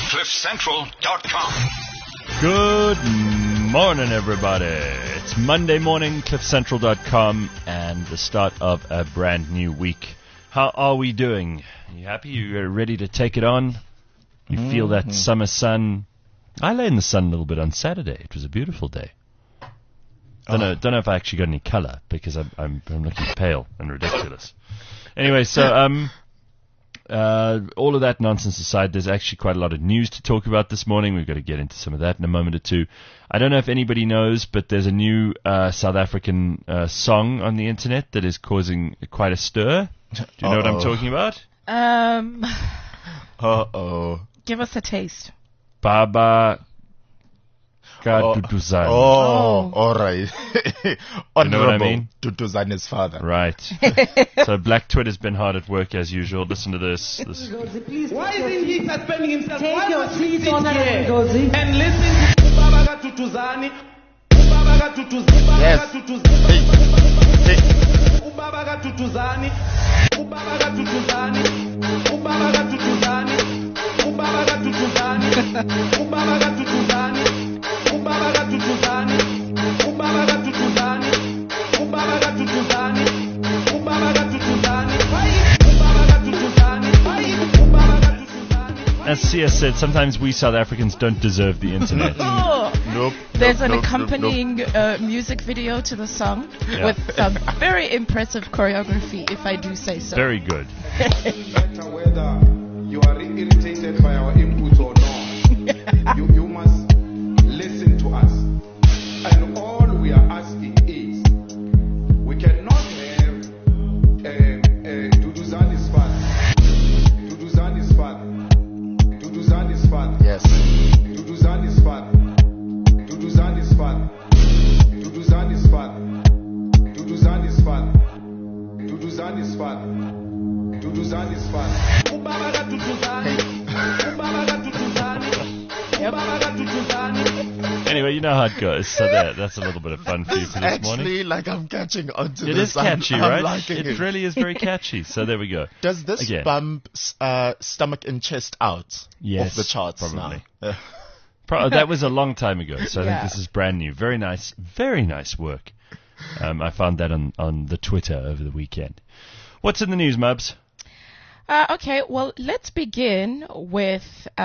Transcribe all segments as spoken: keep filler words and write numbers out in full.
cliff central dot com. Good morning, everybody. It's Monday morning, cliff central dot com, and the start of a brand new week. How are we doing? Are you happy? You ready to take it on? You mm-hmm. feel that summer sun? I lay in the sun a little bit on Saturday. It was a beautiful day. Don't know, don't know if I actually got any color because I'm, I'm, I'm looking pale and ridiculous. Anyway, so um, uh, all of that nonsense aside, there's actually quite a lot of news to talk about this morning. We've got to get into some of that in a moment or two. I don't know if anybody knows, but there's a new uh, South African uh, song on the internet that is causing quite a stir. Do you know Uh-oh. what I'm talking about? Um. Uh-oh. Give us a taste. Baba Duduzane. Oh, oh, all right. You know what I mean? Duduzane's father. Right. So Black Twitter's been hard at work as usual. Listen to this. this. Why isn't he suspending himself? Take Why your must he seat sit on here that, and listen to Ubabaga Duduzane? Ubabaga Duduzane. Yes. Ubabaga Duduzane. Ubabaga Duduzane. Ubabaga Duduzane. Ubabaga Duduzane. Ubabaga Duduzane. Ubabaga Duduzane. Ubabaga Duduzane. Ubabaga Duduzane. Ubabaga Duduzane. Why Ubabaga Duduzane? Why Ubabaga Duduzane? As C S said, sometimes we South Africans don't deserve the internet. Oh. Nope. There's nope, an nope, accompanying nope, nope. Uh, music video to the song Yeah. with some very impressive choreography, if I do say so. Very good. matter whether you are irritated by our input or not, you, you must listen to us. And all we are asking is, we cannot have uh, uh, Duduzane's father. Duduzane's father. Duduzane's father. Yes. Duduzane's father. Duduzane's father. Duduzane's father. Duduzane's father. Duduzane's father. Duduzane's father. Ubabaga Duduzane. Ubabaga Duduzane. Ubabaga Duduzane. Anyway, you know how it goes. So that, that's a little bit of fun for you It's for this actually morning. like I'm catching on to It this. is catchy, I'm, I'm right? liking It it. really is very catchy. So there we go. Does this Again. bump uh, stomach and chest out Yes, off the charts probably. now? Pro- that was a long time ago, so I Yeah. think this is brand new. Very nice, very nice work. Um, I found that on, on the Twitter over the weekend. What's in the news, Mubs? Uh, okay, well, let's begin with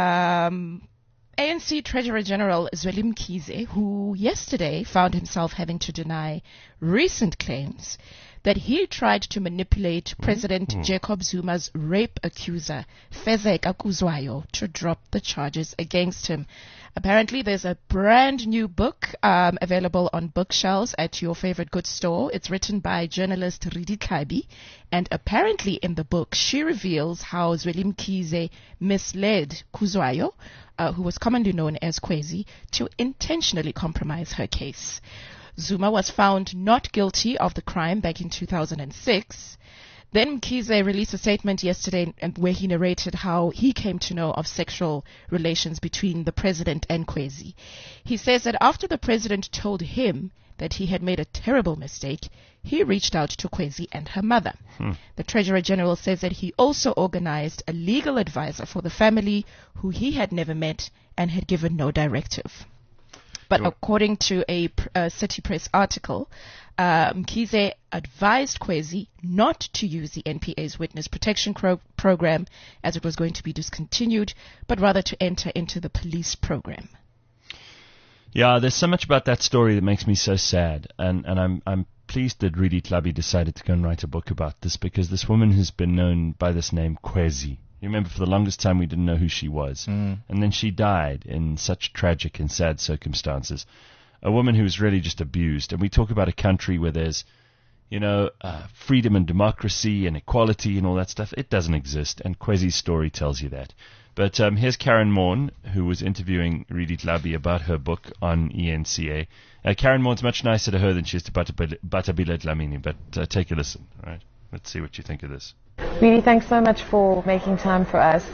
um, A N C Treasurer General Zweli Mkhize, who yesterday found himself having to deny recent claims that he tried to manipulate President Mm-hmm. Jacob Zuma's rape accuser, Fezeka Kuzwayo, to drop the charges against him. Apparently, there's a brand new book um, available on bookshelves at your favorite goods store. It's written by journalist Ridi Tlabi, and apparently in the book, she reveals how Zweli Mkhize misled Kuzwayo, uh, who was commonly known as Kwezi, to intentionally compromise her case. Zuma was found not guilty of the crime back in two thousand six. Then Mkhize released a statement yesterday where he narrated how he came to know of sexual relations between the president and Kwezi. He says that after the president told him that he had made a terrible mistake, he reached out to Kwezi and her mother. Hmm. The Treasurer General says that he also organized a legal advisor for the family who he had never met and had given no directive. But Sure. according to a uh, City Press article, uh, Mkhize advised Kwezi not to use the N P A's witness protection cro- program as it was going to be discontinued, but rather to enter into the police program. Yeah, there's so much about that story that makes me so sad, and, and I'm I'm pleased that Ridi Tlabi decided to go and write a book about this, because this woman has been known by this name, Kwezi. You remember, for the longest time we didn't know who she was. Mm. And then she died in such tragic and sad circumstances. A woman who was really just abused. And we talk about a country where there's, you know, uh, freedom and democracy and equality and all that stuff. It doesn't exist. And Kwezi's story tells you that. But um, here's Karen Maughan, who was interviewing Ridi Tlabi about her book on E N C A. Uh, Karen Maughan's much nicer to her than she is to Batabile Dlamini. But uh, take a listen, all right? Let's see what you think of this. Really, thanks so much for making time for us.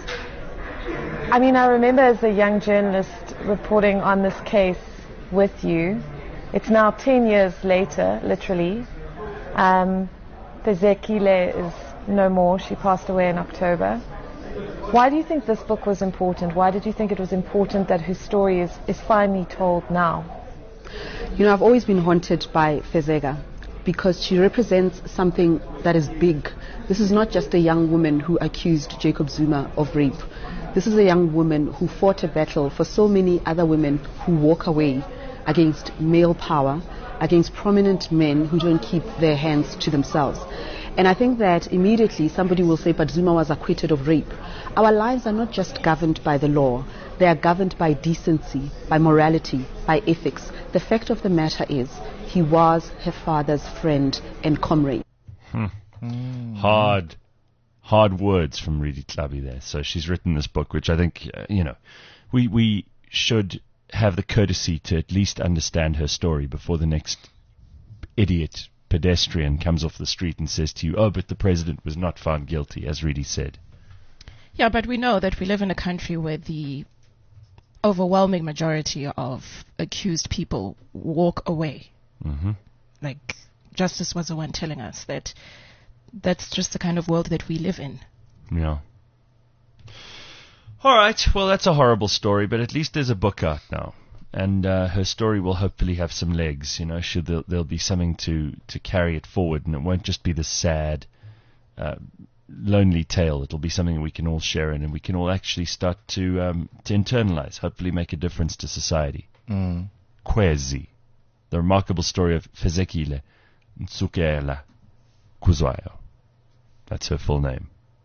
I mean, I remember as a young journalist reporting on this case with you. It's now ten years later, literally. Um, Fezekile is no more. She passed away in October. Why do you think this book was important? Why did you think it was important that her story is, is finally told now? You know, I've always been haunted by Fezeka because she represents something that is big. This is not just a young woman who accused Jacob Zuma of rape. This is a young woman who fought a battle for so many other women who walk away against male power, against prominent men who don't keep their hands to themselves. And I think that immediately somebody will say, but Zuma was acquitted of rape. Our lives are not just governed by the law. They are governed by decency, by morality, by ethics. The fact of the matter is, he was her father's friend and comrade. Hmm. Mm. Hard, hard words from Redi Tlhabi there. So she's written this book, which I think, uh, you know, we, we should have the courtesy to at least understand her story before the next idiot pedestrian comes off the street and says to you, oh, but the president was not found guilty, as Redi said. Yeah, but we know that we live in a country where the overwhelming majority of accused people walk away. Mm-hmm. Like, Justice was the one telling us that that's just the kind of world that we live in. Yeah. All right, well, that's a horrible story, but at least there's a book out now. And uh, her story will hopefully have some legs, you know, should there, there'll be something to, to carry it forward, and it won't just be the sad, uh, lonely tale. It'll be something we can all share in, and we can all actually start to um, to internalize, hopefully make a difference to society. Mm. Kwezi, the remarkable story of Fezekile Nsukela Kuzwayo. That's her full name.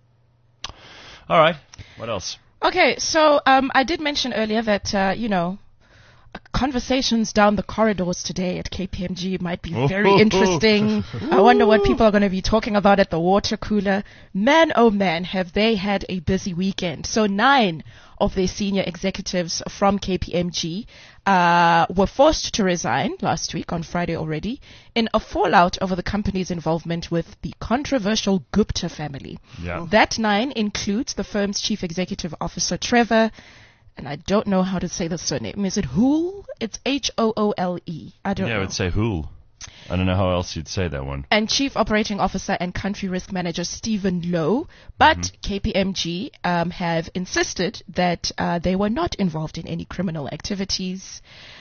All right, what else? Okay, so um, I did mention earlier that, uh, you know, conversations down the corridors today at K P M G might be very interesting. I wonder what people are going to be talking about at the water cooler. Man, oh man, have they had a busy weekend. So nine of their senior executives from K P M G uh, were forced to resign last week on Friday already in a fallout over the company's involvement with the controversial Gupta family. Yeah. That nine includes the firm's chief executive officer, Trevor, and I don't know how to say the surname. Is it Hoole? It's H O O L E. I don't yeah, know. I would say Hoole. I don't know how else you'd say that one. And Chief Operating Officer and Country Risk Manager Stephen Lowe. But mm-hmm. K P M G um, have insisted that uh, they were not involved in any criminal activities.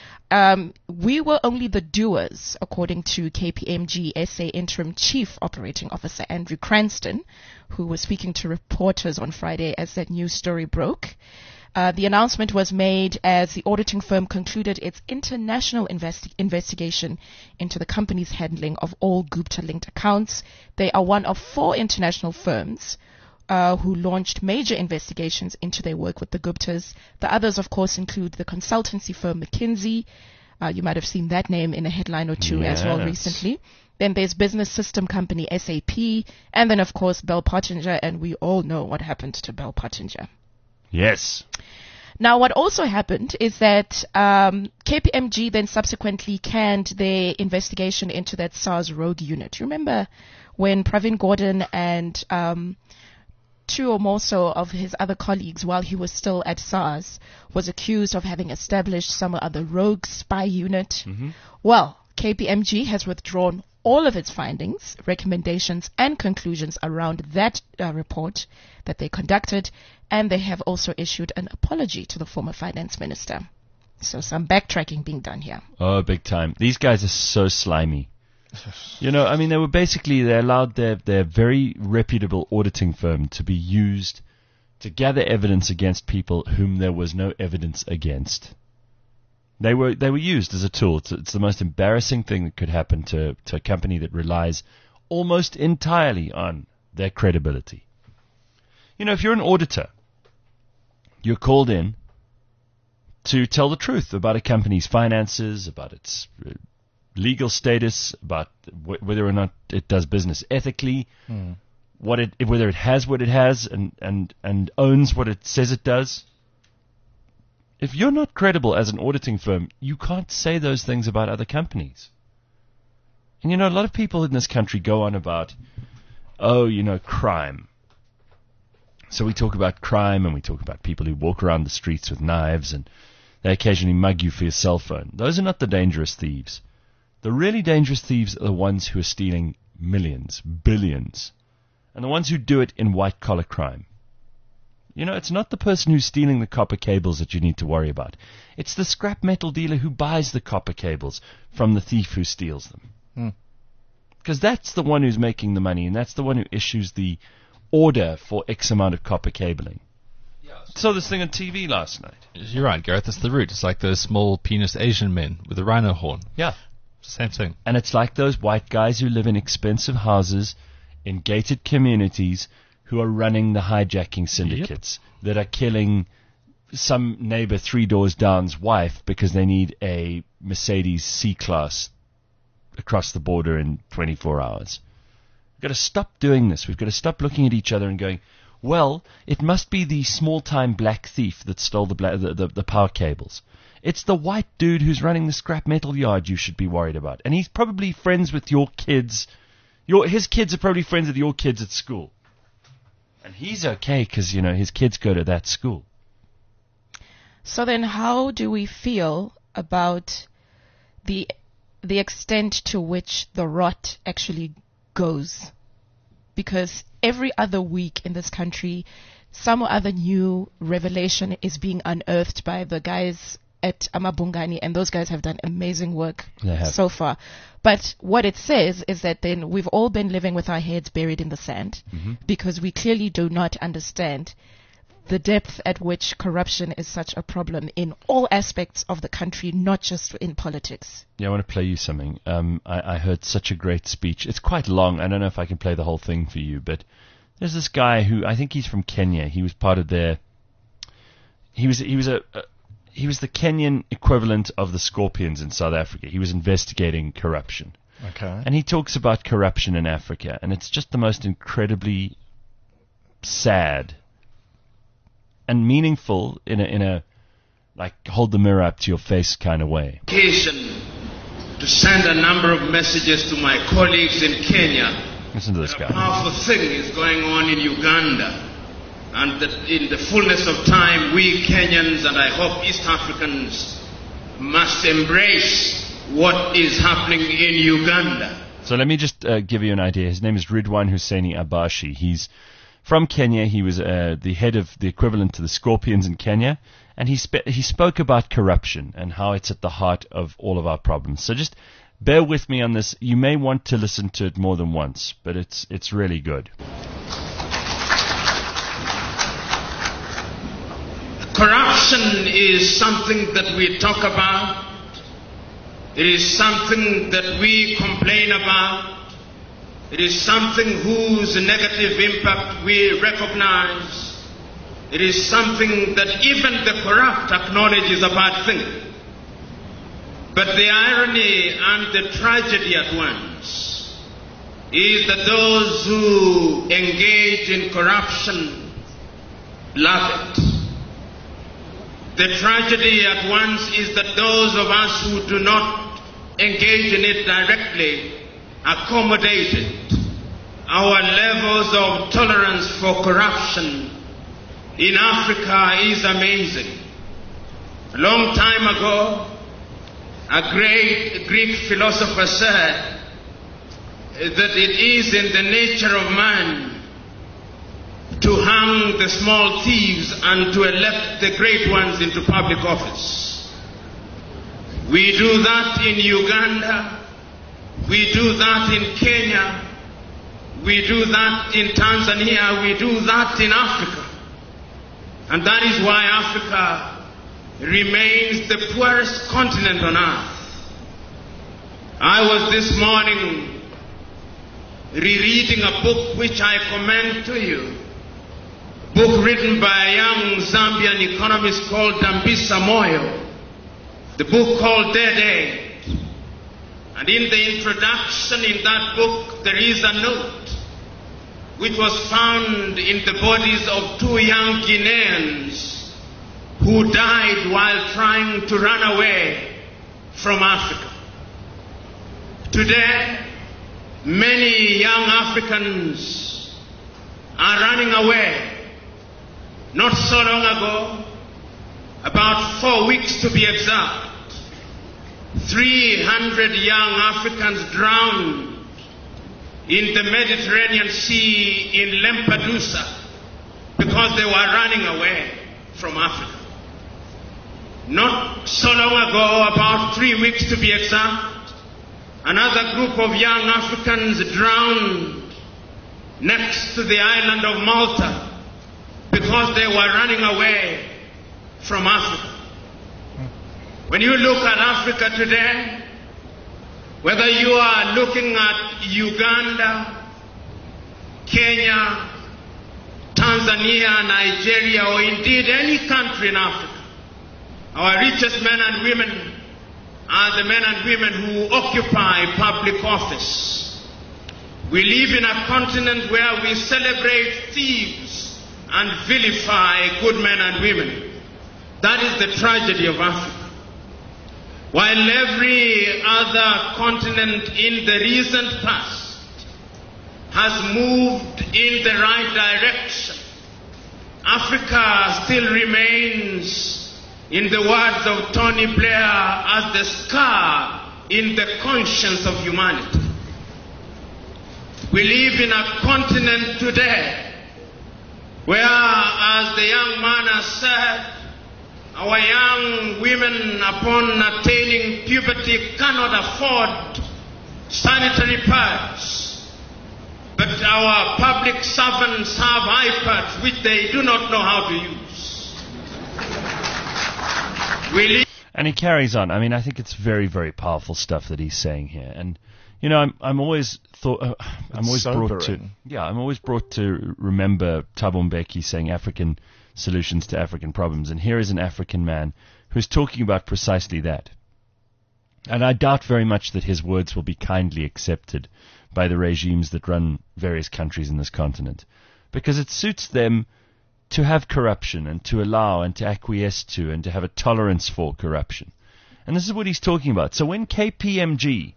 Um, we were only the doers, according to K P M G S A Interim Chief Operating Officer Andrew Cranston, who was speaking to reporters on Friday as that news story broke. Uh, the announcement was made as the auditing firm concluded its international investi- investigation into the company's handling of all Gupta-linked accounts. They are one of four international firms uh, who launched major investigations into their work with the Guptas. The others, of course, include the consultancy firm McKinsey. Uh, you might have seen that name in a headline or two yes. as well recently. Then there's business system company S A P, and then, of course, Bell Pottinger, and we all know what happened to Bell Pottinger. Yes. Now, what also happened is that um, K P M G then subsequently canned their investigation into that SARS rogue unit. You remember when Pravin Gordhan and um, two or more so of his other colleagues, while he was still at SARS, was accused of having established some other rogue spy unit? Mm-hmm. Well, K P M G has withdrawn all of its findings, recommendations, and conclusions around that uh, report that they conducted, and they have also issued an apology to the former finance minister. So some backtracking being done here. Oh, big time. These guys are so slimy. You know, I mean, they were basically, they allowed their, their very reputable auditing firm to be used to gather evidence against people whom there was no evidence against. They were they were used as a tool. It's, it's the most embarrassing thing that could happen to, to a company that relies almost entirely on their credibility. You know, if you're an auditor, you're called in to tell the truth about a company's finances, about its uh, legal status, about w- whether or not it does business ethically, Mm. what it whether it has what it has and, and, and owns what it says it does. If you're not credible as an auditing firm, you can't say those things about other companies. And you know, a lot of people in this country go on about, oh, you know, crime. So we talk about crime and we talk about people who walk around the streets with knives and they occasionally mug you for your cell phone. Those are not the dangerous thieves. The really dangerous thieves are the ones who are stealing millions, billions, and the ones who do it in white-collar crime. You know, it's not the person who's stealing the copper cables that you need to worry about. It's the scrap metal dealer who buys the copper cables from the thief who steals them. Because that's the one who's making the money, and that's the one who issues the order for X amount of copper cabling. Saw this thing on T V last night. You're right, Gareth. It's the root. It's like those small penis Asian men with a rhino horn. Yeah. Same thing. And it's like those white guys who live in expensive houses in gated communities who are running the hijacking syndicates yep. that are killing some neighbor three doors down's wife because they need a Mercedes C-Class across the border in twenty-four hours. We've got to stop doing this. We've got to stop looking at each other and going, well, it must be the small-time black thief that stole the, bla- the, the, the power cables. It's the white dude who's running the scrap metal yard you should be worried about. And he's probably friends with your kids. Your His kids are probably friends with your kids at school. And he's okay because, you know, his kids go to that school. So then how do we feel about the the extent to which the rot actually goes? Because every other week in this country, some other new revelation is being unearthed by the guys at Amabungani, and those guys have done amazing work so far. But what it says is that then we've all been living with our heads buried in the sand mm-hmm. because we clearly do not understand the depth at which corruption is such a problem in all aspects of the country, not just in politics. Yeah, I want to play you something. Um, I, I heard such a great speech. It's quite long. I don't know if I can play the whole thing for you, but there's this guy who, I think he's from Kenya. He was part of their, he was, he was a, a he was the Kenyan equivalent of the Scorpions in South Africa. He was investigating corruption. Okay. And he talks about corruption in Africa, and it's just the most incredibly sad and meaningful in a, in a like hold the mirror up to your face kind of way. Occasion to send a number of messages to my colleagues in Kenya. Listen to this guy. A powerful thing is going on in Uganda, and that in the fullness of time, we Kenyans and I hope East Africans must embrace what is happening in Uganda. So let me just uh, give you an idea. His name is Ridwan Husseini Abashi. He's from Kenya. He was uh, the head of the equivalent to the Scorpions in Kenya, and he spe- he spoke about corruption and how it's at the heart of all of our problems. So just bear with me on this. You may want to listen to it more than once, but it's it's really good. Corruption is something that we talk about. It is something that we complain about. It is something whose negative impact we recognize. It is something that even the corrupt acknowledge is a bad thing. But the irony and the tragedy at once is that those who engage in corruption love it. The tragedy at once is that those of us who do not engage in it directly accommodate it. Our levels of tolerance for corruption in Africa is amazing. A long time ago, a great Greek philosopher said that it is in the nature of man to hang the small thieves and to elect the great ones into public office. We do that in Uganda. We do that in Kenya. We do that in Tanzania. We do that in Africa. And that is why Africa remains the poorest continent on earth. I was this morning rereading a book which I commend to you. Book written by a young Zambian economist called Dambisa Moyo. The book called Dead Aid. And in the introduction in that book, there is a note which was found in the bodies of two young Guineans who died while trying to run away from Africa. Today, many young Africans are running away. Not so long ago, about four weeks to be exact, three hundred young Africans drowned in the Mediterranean Sea in Lampedusa because they were running away from Africa. Not so long ago, about three weeks to be exact, another group of young Africans drowned next to the island of Malta because they were running away from Africa. When you look at Africa today, whether you are looking at Uganda, Kenya, Tanzania, Nigeria, or indeed any country in Africa, our richest men and women are the men and women who occupy public office. We live in a continent where we celebrate thieves and vilify good men and women. That is the tragedy of Africa. While every other continent in the recent past has moved in the right direction, Africa still remains, in the words of Tony Blair, as the scar in the conscience of humanity. We live in a continent today where, as the young man has said, our young women, upon attaining puberty, cannot afford sanitary pads. But our public servants have iPads which they do not know how to use. We live And he carries on. I mean, I think it's very, very powerful stuff that he's saying here. And, you know, I'm I'm always thought uh, I'm always brought to yeah I'm always brought to remember Thabo Mbeki saying African solutions to African problems. And here is an African man who's talking about precisely that. And I doubt very much that his words will be kindly accepted by the regimes that run various countries in this continent, because it suits them to have corruption and to allow and to acquiesce to and to have a tolerance for corruption. And this is what he's talking about. So when K P M G,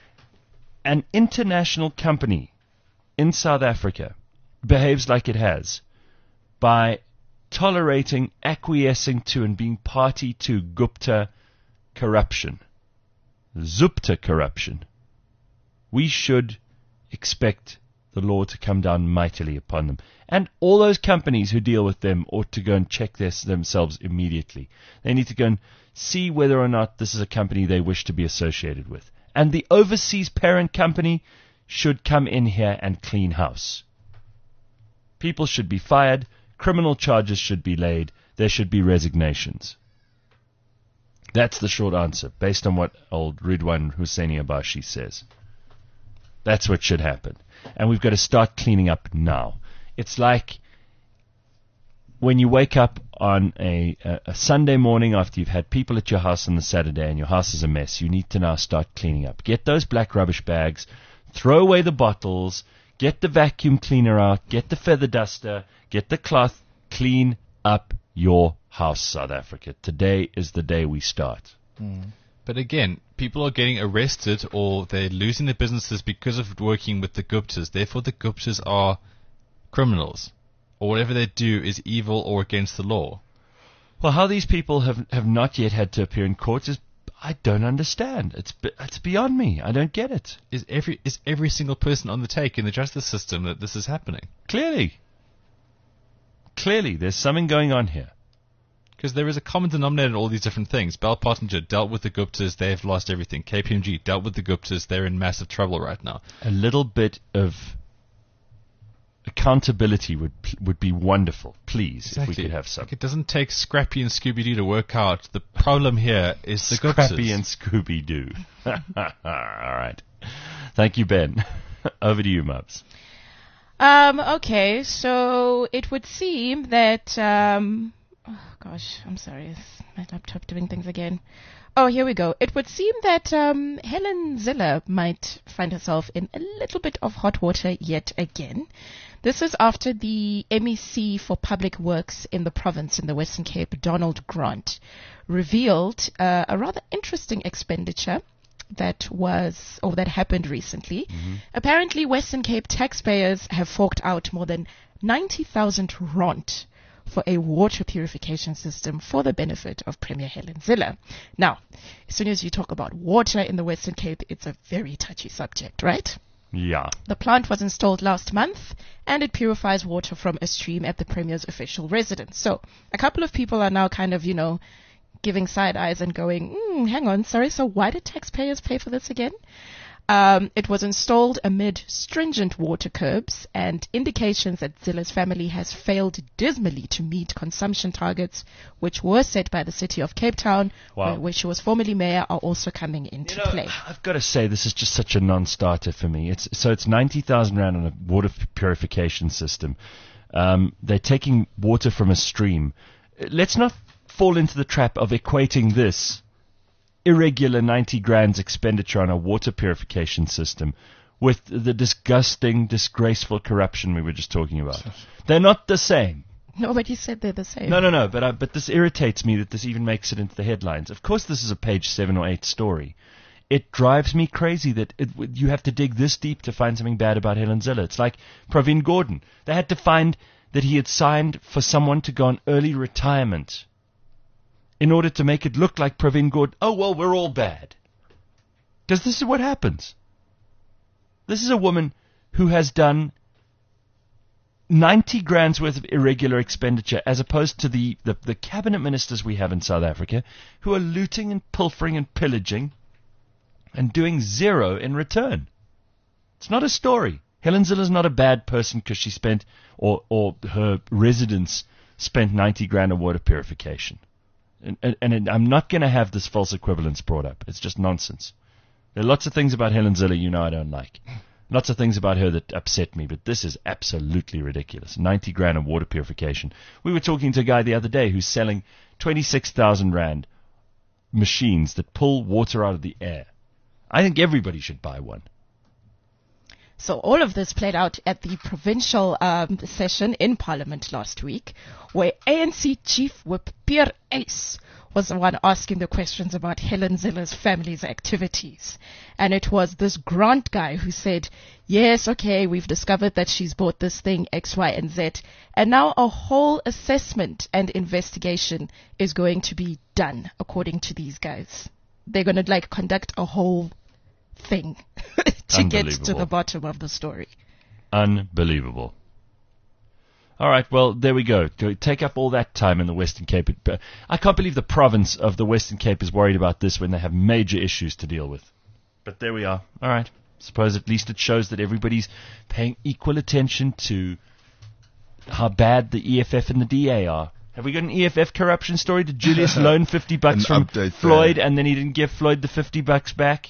an international company in South Africa, behaves like it has by tolerating, acquiescing to and being party to Gupta corruption, Zupta corruption, we should expect the law to come down mightily upon them. And all those companies who deal with them ought to go and check this themselves immediately. They need to go and see whether or not this is a company they wish to be associated with. And the overseas parent company should come in here and clean house. People should be fired. Criminal charges should be laid. There should be resignations. That's the short answer, based on what old Ridwan Husseini Abashi says. That's what should happen. And we've got to start cleaning up now. It's like when you wake up on a, a, a Sunday morning after you've had people at your house on the Saturday and your house is a mess. You need to now start cleaning up. Get those black rubbish bags, throw away the bottles, get the vacuum cleaner out, get the feather duster, get the cloth, clean up your house, South Africa. Today is the day we start. Mm. But again, people are getting arrested or they're losing their businesses because of working with the Guptas. Therefore, the Guptas are criminals, or whatever they do is evil or against the law. Well, how these people have have not yet had to appear in courts is, I don't understand. It's it's beyond me. I don't get it. Is every is every single person on the take in the justice system that this is happening? Clearly. Clearly, there's something going on here. Because there is a common denominator in all these different things. Bell Pottinger dealt with the Guptas, they've lost everything. K P M G dealt with the Guptas, they're in massive trouble right now. A little bit of accountability would would be wonderful, please, exactly. if we could have some. Like, it doesn't take Scrappy and Scooby-Doo to work out. The problem here is the Guptas. Scrappy and Scooby-Doo. All right. Thank you, Ben. Over to you, Mubs. Um, okay, so it would seem that... Um, oh, gosh, I'm sorry. Is my laptop doing things again? Oh, here we go. It would seem that um, Helen Zille might find herself in a little bit of hot water yet again. This is after the M E C for Public Works in the province in the Western Cape, Donald Grant, revealed uh, a rather interesting expenditure that was, or that happened recently. Mm-hmm. Apparently, Western Cape taxpayers have forked out more than ninety thousand rand for a water purification system for the benefit of Premier Helen Zille. Now, as soon as you talk about water in the Western Cape, it's a very touchy subject, right? Yeah. The plant was installed last month, and it purifies water from a stream at the Premier's official residence. So a couple of people are now kind of, you know, giving side eyes and going, mm, hang on, sorry, so why did taxpayers pay for this again? Um, it was installed amid stringent water curbs and indications that Zilla's family has failed dismally to meet consumption targets, which were set by the city of Cape Town, Wow. where, where she was formerly mayor, are also coming into You know, play. I've got to say, this is just such a non-starter for me. It's so it's ninety thousand rand on a water f- purification system. Um, they're taking water from a stream. Uh, Let's not fall into the trap of equating this irregular ninety grand's expenditure on a water purification system with the disgusting, disgraceful corruption we were just talking about. They're not the same. Nobody said they're the same. No, no, no. But I, but this irritates me that this even makes it into the headlines. Of course, this is a page seven or eight story. It drives me crazy that it, you have to dig this deep to find something bad about Helen Zille. It's like Pravin Gordhan. They had to find that he had signed for someone to go on early retirement in order to make it look like Pravin Gordhan. Oh, well, we're all bad. Because this is what happens. This is a woman who has done ninety grand's worth of irregular expenditure as opposed to the, the, the cabinet ministers we have in South Africa who are looting and pilfering and pillaging and doing zero in return. It's not a story. Helen Zille is not a bad person because she spent, or, or her residents spent ninety grand on water purification. And, and, and I'm not going to have this false equivalence brought up. It's just nonsense. There are lots of things about Helen Zille you know I don't like. Lots of things about her that upset me, but this is absolutely ridiculous. ninety grand on water purification. We were talking to a guy the other day who's selling twenty-six thousand rand machines that pull water out of the air. I think everybody should buy one. So all of this played out at the provincial um, session in Parliament last week, where A N C Chief Whip Pierre Ace was the one asking the questions about Helen Zille's family's activities. And it was this Grant guy who said, yes, okay, we've discovered that she's bought this thing X, Y, and Z, and now a whole assessment and investigation is going to be done, according to these guys. They're going to, like, conduct a whole thing to get to the bottom of the story. Unbelievable. All right, well, there we go. To take up all that time in the Western Cape. I can't believe the province of the Western Cape is worried about this when they have major issues to deal with. But there we are. All right. Suppose at least it shows that everybody's paying equal attention to how bad the E F F and the D A are. Have we got an E F F corruption story? Did Julius loan fifty bucks from Floyd and then he didn't give Floyd the fifty bucks back?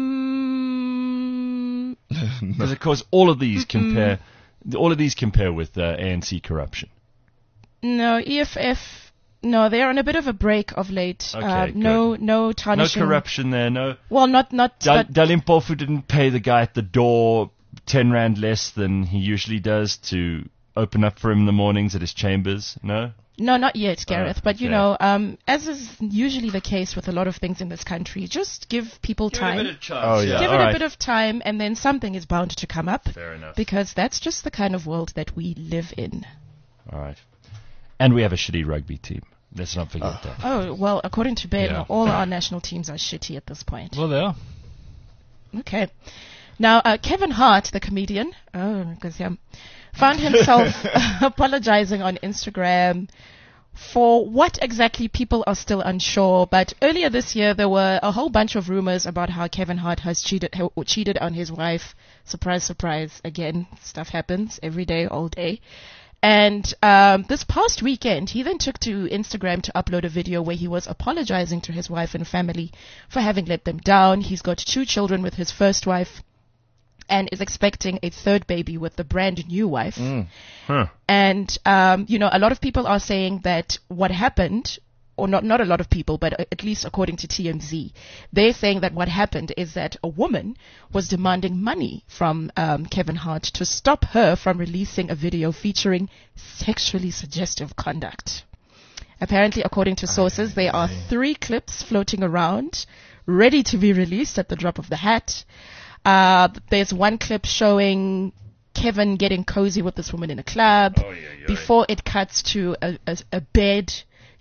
Mm. Because, of course, all of these compare... All of these compare with uh, A N C corruption. No, E F F, no, they're on a bit of a break of late. Okay, uh, good. no, no tarnishing. No corruption there, no... Well, not... not. Dal- but Dalimpofu didn't pay the guy at the door ten rand less than he usually does to open up for him in the mornings at his chambers, no? No, not yet, Gareth. Oh, but, you okay. know, um, as is usually the case with a lot of things in this country, just give people Give time. it a bit of chance. Oh, yeah. Give All it right. a bit of time, and then something is bound to come up. Fair enough. Because that's just the kind of world that we live in. All right. And we have a shitty rugby team. Let's not forget that. Oh, well, according to Ben, Yeah. all our national teams are shitty at this point. Well, they are. Okay. Now, uh, Kevin Hart, the comedian, oh, because yeah, found himself apologizing on Instagram for what exactly people are still unsure. But earlier this year, there were a whole bunch of rumors about how Kevin Hart has cheated ha- cheated on his wife. Surprise, surprise. Again, stuff happens every day, all day. And um, this past weekend, he then took to Instagram to upload a video where he was apologizing to his wife and family for having let them down. He's got two children with his first wife and is expecting a third baby with the brand new wife. Mm. Huh. And, um, you know, a lot of people are saying that what happened, or not, not a lot of people, but at least according to T M Z, they're saying that what happened is that a woman was demanding money from um, Kevin Hart to stop her from releasing a video featuring sexually suggestive conduct. Apparently, according to sources, there are three clips floating around, ready to be released at the drop of the hat. Uh, there's one clip showing Kevin getting cozy with this woman in a club. Oh, yeah, yeah. Before it cuts to a, a, a bed,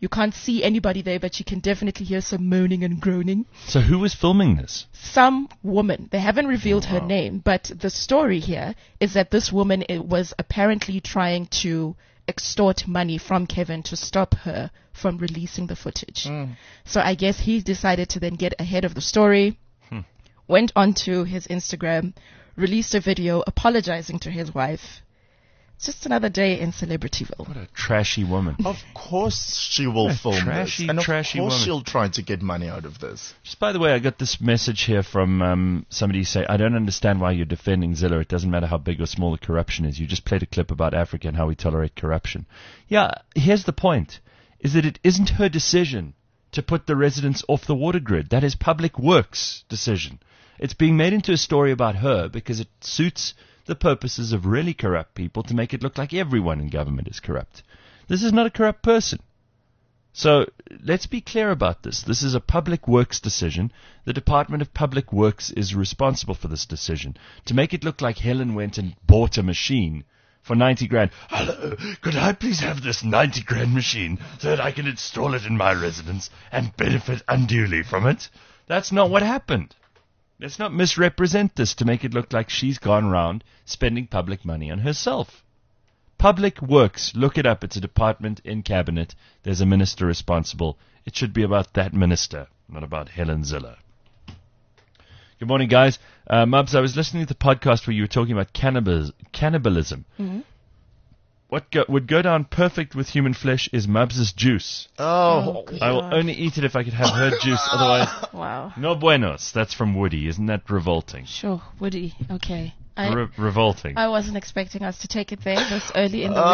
You can't see anybody there, but you can definitely hear some moaning and groaning. So who was filming this? Some woman. They haven't revealed her name, but the story here is that this woman it was apparently trying to extort money from Kevin to stop her from releasing the footage. Mm. So I guess he decided to then get ahead of the story, Hmm. went onto his Instagram, released a video apologizing to his wife. Just another day in Celebrityville. What a trashy woman. Of course she will A film trashy, this. And of trashy course woman. she'll try to get money out of this. Just by the way, I got this message here from um, somebody say, I don't understand why you're defending Zilla. It doesn't matter how big or small the corruption is. You just played a clip about Africa and how we tolerate corruption. Yeah, here's the point, is that it isn't her decision to put the residents off the water grid. That is Public Works' decision. It's being made into a story about her because it suits the purposes of really corrupt people to make it look like everyone in government is corrupt. This is not a corrupt person. So let's be clear about this. This is a Public Works decision. The Department of Public Works is responsible for this decision. To make it look like Helen went and bought a machine for ninety grand. Hello, could I please have this ninety grand machine so that I can install it in my residence and benefit unduly from it? That's not what happened. Let's not misrepresent this to make it look like she's gone round spending public money on herself. Public Works, look it up. It's a department in cabinet. There's a minister responsible. It should be about that minister, not about Helen Ziller. Good morning, guys. Uh, Mubs, I was listening to the podcast where you were talking about cannibals, cannibalism. Mm-hmm. What go, would go down perfect with human flesh is Mubs' juice. Oh, good I will God. only eat it if I could have her juice. Otherwise, Wow. no buenos. That's from Woody. Isn't that revolting? Sure, Woody. Okay. I, Re- revolting. I wasn't expecting us to take it there this early in the week.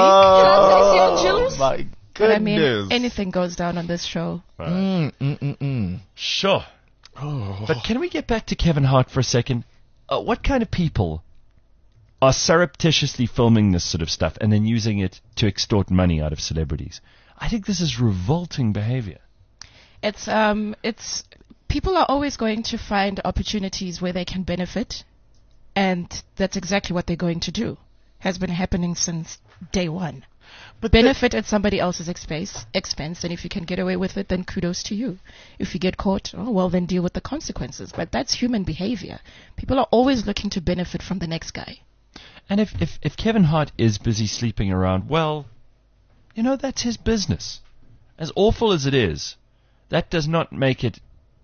oh my goodness. But I mean, anything goes down on this show. Right. Mm, mm, mm, mm. Sure. Oh. But can we get back to Kevin Hart for a second? Uh, what kind of people are surreptitiously filming this sort of stuff and then using it to extort money out of celebrities? I think this is revolting behavior. It's um, it's people are always going to find opportunities where they can benefit, and that's exactly what they're going to do. Has been happening since day one. But Benefit at somebody else's expense, expense, and if you can get away with it, then kudos to you. If you get caught, oh well, then deal with the consequences. But that's human behavior. People are always looking to benefit from the next guy. And if, if, if Kevin Hart is busy sleeping around, well, you know, that's his business. As awful as it is, that does not make it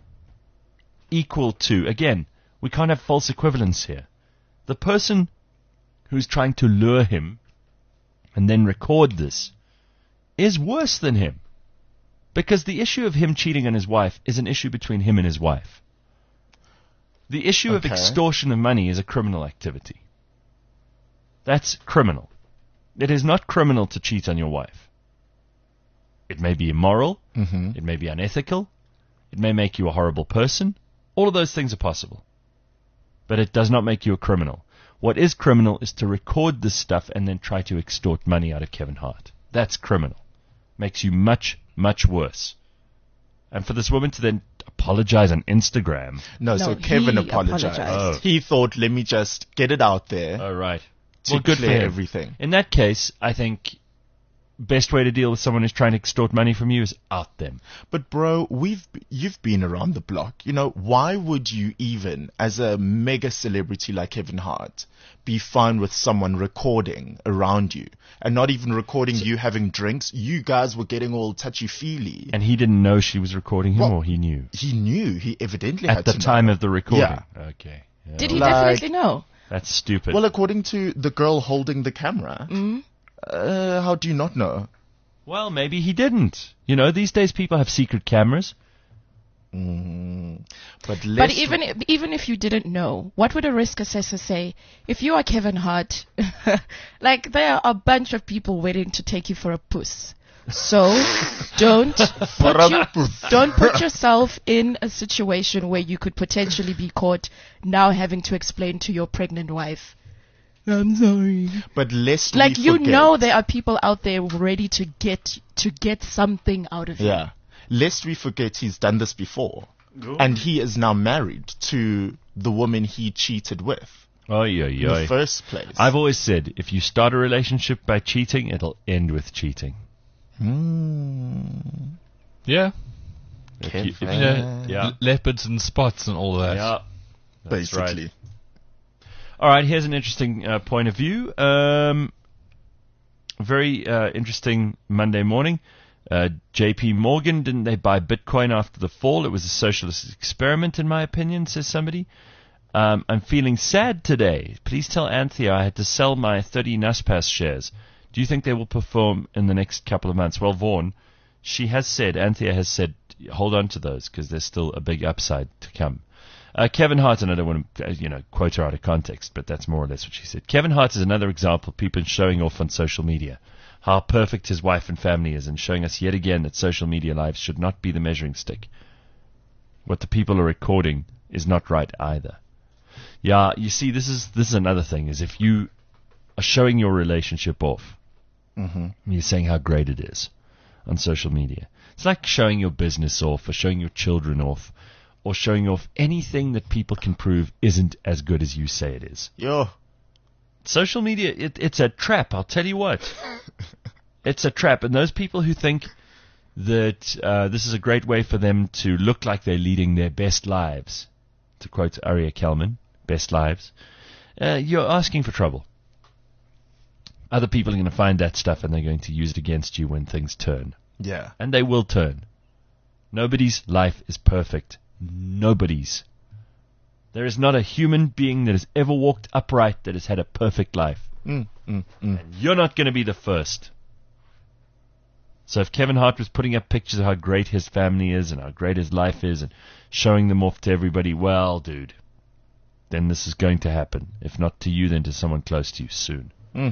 equal to, again, we can't have false equivalence here. The person who's trying to lure him and then record this is worse than him. Because the issue of him cheating on his wife is an issue between him and his wife. The issue of Okay. extortion of money is a criminal activity. That's criminal. It is not criminal to cheat on your wife. It may be immoral. Mm-hmm. It may be unethical. It may make you a horrible person. All of those things are possible. But it does not make you a criminal. What is criminal is to record this stuff and then try to extort money out of Kevin Hart. That's criminal. Makes you much, much worse. And for this woman to then apologize on Instagram. No, No, so Kevin he apologized. apologized. Oh. He thought, let me just get it out there Oh, right. to Well, good for clear him. everything. In that case, I think best way to deal with someone who's trying to extort money from you is out them. But bro, we've you've been around the block. You know, why would you even, as a mega celebrity like Kevin Hart, be fine with someone recording around you and not even recording you having drinks? You guys were getting all touchy-feely. And he didn't know she was recording him, Well, or he knew? He knew. He evidently At had the to time know. of the recording. Yeah. Okay. Yeah. Did he Like- definitely know? That's stupid. Well, according to the girl holding the camera, Mm? uh, how do you not know? Well, maybe he didn't. You know, these days people have secret cameras. Mm, but But let's even if, even if you didn't know, what would a risk assessor say if you are Kevin Hart? Like, there are a bunch of people waiting to take you for a puss. So don't put a you, puss. don't put yourself in a situation where you could potentially be caught now having to explain to your pregnant wife, I'm sorry. But lest Like, we you forget, know there are people out there ready to get to get something out of you. Yeah. Lest we forget he's done this before. And he is now married to the woman he cheated with Oh, yeah, in yeah. the first place. I've always said, if you start a relationship by cheating, it'll end with cheating. Mm. Yeah. If you- if you- You know, yeah. l- leopards and spots and all that. Yeah. That's Basically. right. All right, here's an interesting uh, point of view. Um, very uh, interesting Monday morning. Uh, J P Morgan, didn't they buy Bitcoin after the fall? It was a socialist experiment, in my opinion, says somebody. Um, I'm feeling sad today. Please tell Anthea I had to sell my thirty Naspers shares. Do you think they will perform in the next couple of months? Well, Vaughan, she has said, Anthea has said, hold on to those because there's still a big upside to come. Uh, Kevin Hart, and I don't want to, uh, you know, quote her out of context, but that's more or less what she said. Kevin Hart is another example of people showing off on social media how perfect his wife and family is, and showing us yet again that social media lives should not be the measuring stick. What the people are recording is not right either. Yeah, you see, this is this is another thing, is if you are showing your relationship off, Mm-hmm. you're saying how great it is on social media. It's like showing your business off, or showing your children off, or showing off anything that people can prove isn't as good as you say it is. Yo. Social media, it, it's a trap, I'll tell you what. It's a trap. And those people who think that uh, this is a great way for them to look like they're leading their best lives, to quote Aria Kelman, best lives, uh, you're asking for trouble. Other people are going to find that stuff and they're going to use it against you when things turn. Yeah. And they will turn. Nobody's life is perfect. Nobody's. There is not a human being that has ever walked upright that has had a perfect life. Mm, mm, mm. And you're not going to be the first. So if Kevin Hart was putting up pictures of how great his family is and how great his life is and showing them off to everybody, well, dude, then this is going to happen. If not to you, then to someone close to you soon. Mm.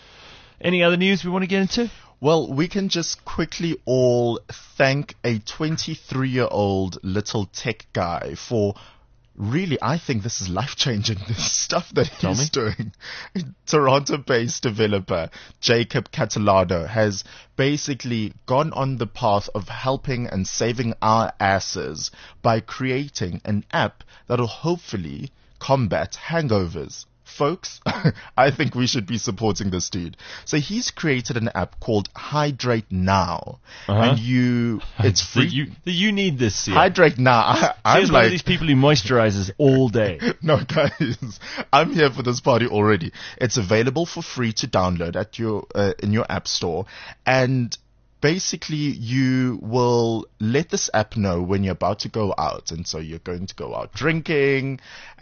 Any other news we want to get into? Well, we can just quickly all thank a twenty-three-year-old little tech guy for really, I think this is life-changing, this stuff that Tell he's me. doing. Toronto-based developer Jacob Catalano has basically gone on the path of helping and saving our asses by creating an app that will hopefully combat hangovers. Folks, I think we should be supporting this dude. So he's created an app called Hydrate Now. Uh-huh. And you, it's free. You, you need this. Yeah. Hydrate Now. I, I'm Here's one like, of these people who moisturizes all day. no, guys, I'm here for this party already. It's available for free to download at your uh, in your app store, and basically you will let this app know when you're about to go out, and so you're going to go out drinking,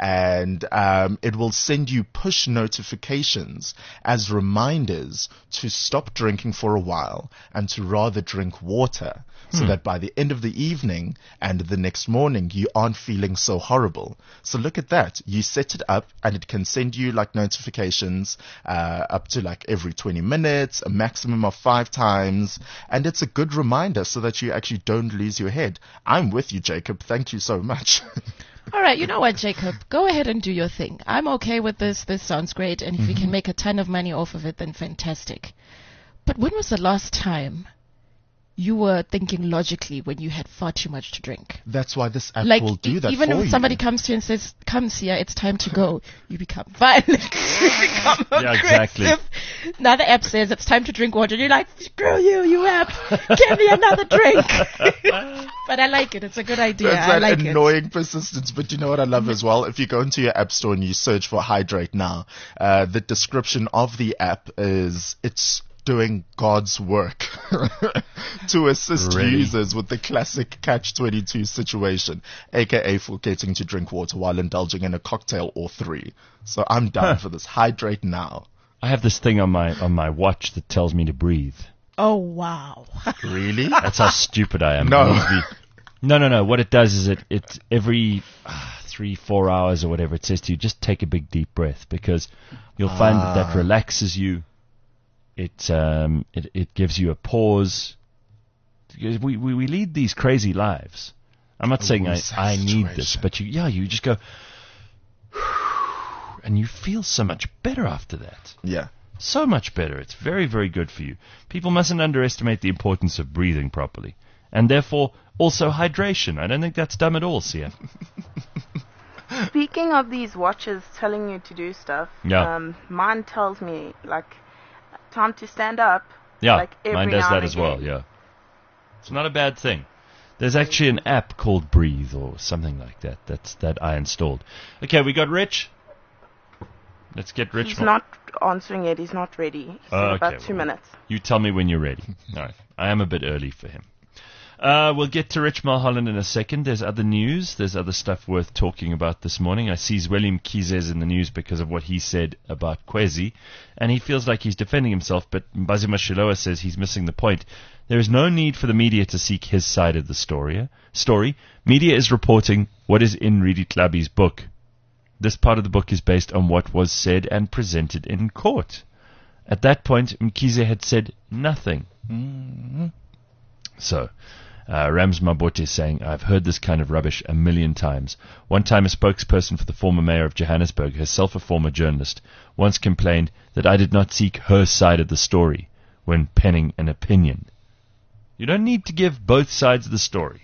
and um, it will send you push notifications as reminders to stop drinking for a while and to rather drink water, so Hmm. that by the end of the evening and the next morning you aren't feeling so horrible. So look at that. You set it up and it can send you like notifications uh, up to like every twenty minutes, a maximum of five times, and it's a good reminder so that you actually don't lose your head. I'm with you, Jacob. Thank you so much. All right, you know what, Jacob? Go ahead and do your thing. I'm okay with this. This sounds great. And if we can make a ton of money off of it, then fantastic. But when was the last time you were thinking logically when you had far too much to drink? That's why this app Like, will do e- that even for if you. somebody comes to you and says, come here, it's time to go, you become violent. you become Yeah, exactly. aggressive. Another app says it's time to drink water, and you're like, screw you, you app. Give me another drink. But I like it. It's a good idea. It's I that like it. annoying persistence. But you know what I love as well? If you go into your app store and you search for Hydrate Now, uh, the description of the app is it's doing God's work to assist Really? users with the classic catch twenty-two situation, aka forgetting to drink water while indulging in a cocktail or three. So I'm down Huh. for this. Hydrate Now. I have this thing on my on my watch that tells me to breathe. Oh, wow. Really? That's how stupid I am. No. It needs to be- no, no, no. What it does is it, it every uh, three, four hours or whatever, it says to you, just take a big deep breath, because you'll find that that Ah. relaxes you. It um it, it gives you a pause. Because we, we, we lead these crazy lives. I'm not A saying I, woosah I need this, situation. but you yeah, you just go and you feel so much better after that. Yeah. So much better. It's very, very good for you. People mustn't underestimate the importance of breathing properly. And therefore, also hydration. I don't think that's dumb at all, Sia. Speaking of these watches telling you to do stuff, Yeah. um, mine tells me, like, time to stand up, Yeah, like every mine does now that and as well, again. yeah. It's not a bad thing. There's actually an app called Breathe or something like that. That's that I installed. Okay, we got Rich. Let's get Rich. He's mo- not answering yet. He's not ready. He's in Okay, about two well, minutes. You tell me when you're ready. All right. I am a bit early for him. Uh, we'll get to Rich Mulholland in a second. There's other news. There's other stuff worth talking about this morning. I see William Kizes in the news because of what he said about Kwezi, and he feels like he's defending himself, but Mbazima Shilowa says he's missing the point. There is no need for the media to seek his side of the story. Story. Media is reporting what is in Redi Tlabi's book. This part of the book is based on what was said and presented in court. At that point, Mkhize had said nothing. Mm-hmm. So, uh, Rams Mabote is saying, I've heard this kind of rubbish a million times. One time a spokesperson for the former mayor of Johannesburg, herself a former journalist, once complained that I did not seek her side of the story when penning an opinion. You don't need to give both sides of the story.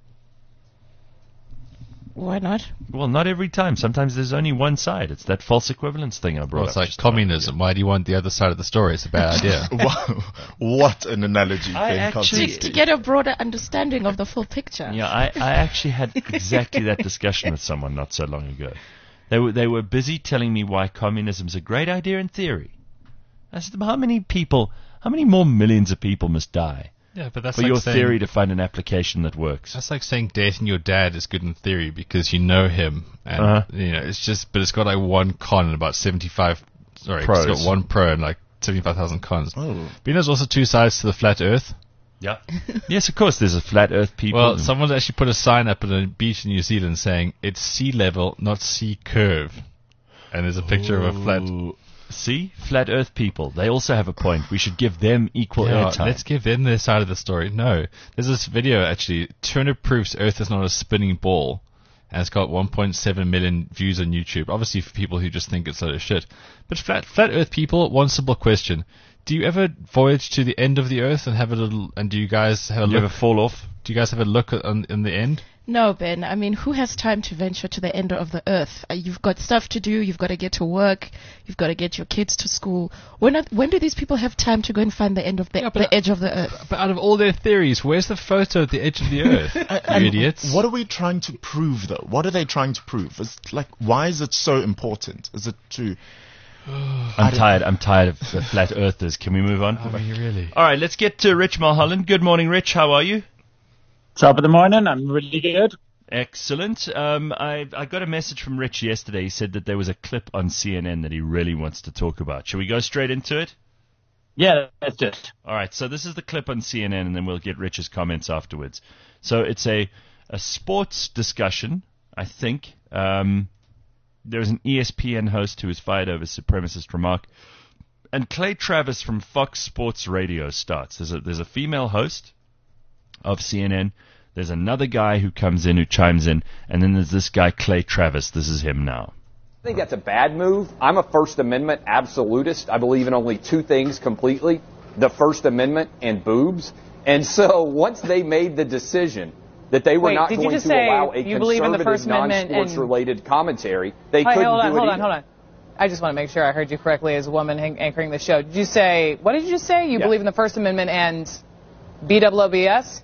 Why not? Well, not every time. Sometimes there's only one side. It's that false equivalence thing I brought Well, it's up. like communism. Why do you want the other side of the story? It's a bad idea. Wow. What an analogy, I Ben actually- Cousins. To get a broader understanding of the full picture. Yeah, I, I actually had exactly that discussion with someone not so long ago. They were they were busy telling me why communism's a great idea in theory. I said, how many people, how many more millions of people must die Yeah, but that's for like your saying, theory to find an application that works? That's like saying dating your dad is good in theory because you know him, and Uh-huh. you know it's just. But it's got like one con and about seventy-five. Sorry, Pros. it's got one pro and like seventy-five thousand cons. Oh. But you know, there's also two sides to the flat Earth. Yeah. Yes, of course. There's a flat Earth people. Well, and- someone's actually put a sign up at a beach in New Zealand saying it's sea level, not sea curve, and there's a picture of a flat. Ooh. See, flat Earth people. They also have a point. We should give them equal Yeah, airtime. let's give them their side of the story. No, there's this video actually. Turner proves Earth is not a spinning ball, and it's got one point seven million views on YouTube. Obviously, for people who just think it's a load of shit. But flat flat Earth people, one simple question: do you ever voyage to the end of the Earth and have a little? And do you guys have a you look? ever fall off? Do you guys have a look at, on, in the end? No, Ben. I mean, who has time to venture to the end of the earth? Uh, you've got stuff to do. You've got to get to work. You've got to get your kids to school. When are, when do these people have time to go and find the end of the, Yeah, but- the edge of the earth? But out of all their theories, where's the photo at the edge of the Earth? you And idiots! What are we trying to prove, though? What are they trying to prove? It's like, why is it so important? Is it to... I'm tired. I'm tired of the flat earthers. Can we move on? I mean, really. All right, let's get to Rich Mulholland. Good morning, Rich. How are you? Top of the morning. I'm really good. Excellent. Um, I, I got a message from Rich yesterday. He said that there was a clip on C N N that he really wants to talk about. Shall we go straight into it? Yeah, that's it. All right, so this is the clip on C N N, and then we'll get Rich's comments afterwards. So it's a, a sports discussion, I think. Um, there's an E S P N host who was fired over supremacist remark. And Clay Travis from Fox Sports Radio starts. There's a, there's a female host of C N N. There's another guy who comes in, who chimes in, and then there's this guy, Clay Travis. This is him now. I think that's a bad move. I'm a First Amendment absolutist. I believe in only two things completely, the First Amendment and boobs. And so once they made the decision that they were Wait, not did you going just to say allow a you believe in the conservative, First Amendment and- non-sports-related commentary, they Wait, couldn't hold on, do it hold on, either. hold on. I just want to make sure I heard you correctly as a woman an- anchoring the show. Did you say, what did you just say? You Yeah. believe in the First Amendment and B W O B S?